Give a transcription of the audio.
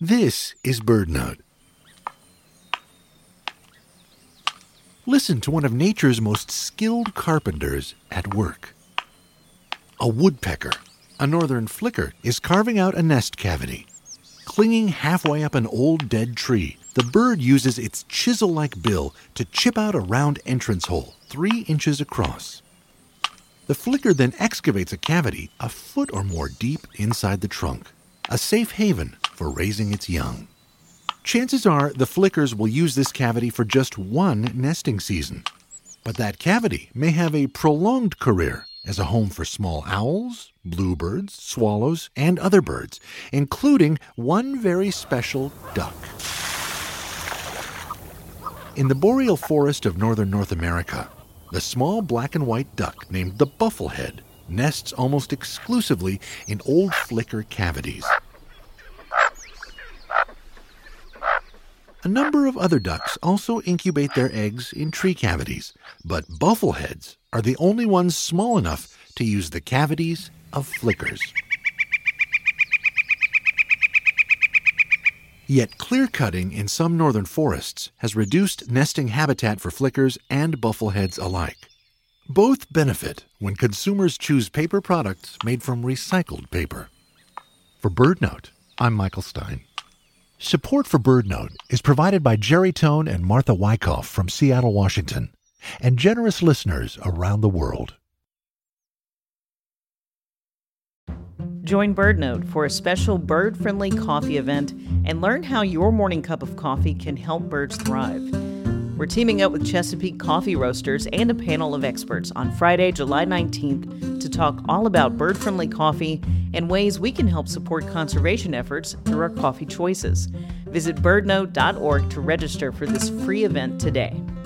This is BirdNote. Listen to one of nature's most skilled carpenters at work. A woodpecker, a northern flicker, is carving out a nest cavity. Clinging halfway up an old dead tree, the bird uses its chisel-like bill to chip out a round entrance hole 3 inches across. The flicker then excavates a cavity a foot or more deep inside the trunk, a safe haven for raising its young. Chances are the flickers will use this cavity for just one nesting season, but that cavity may have a prolonged career as a home for small owls, bluebirds, swallows, and other birds, including one very special duck. In the boreal forest of northern North America, the small black and white duck named the bufflehead nests almost exclusively in old flicker cavities. A number of other ducks also incubate their eggs in tree cavities, but buffleheads are the only ones small enough to use the cavities of flickers. Yet clear-cutting in some northern forests has reduced nesting habitat for flickers and buffleheads alike. Both benefit when consumers choose paper products made from recycled paper. For BirdNote, I'm Michael Stein. Support for BirdNote is provided by Jerry Tone and Martha Wyckoff from Seattle, Washington, and generous listeners around the world. Join BirdNote for a special bird-friendly coffee event and learn how your morning cup of coffee can help birds thrive. We're teaming up with Chesapeake Coffee Roasters and a panel of experts on Friday, July 19th to talk all about bird-friendly coffee and ways we can help support conservation efforts through our coffee choices. Visit birdnote.org to register for this free event today.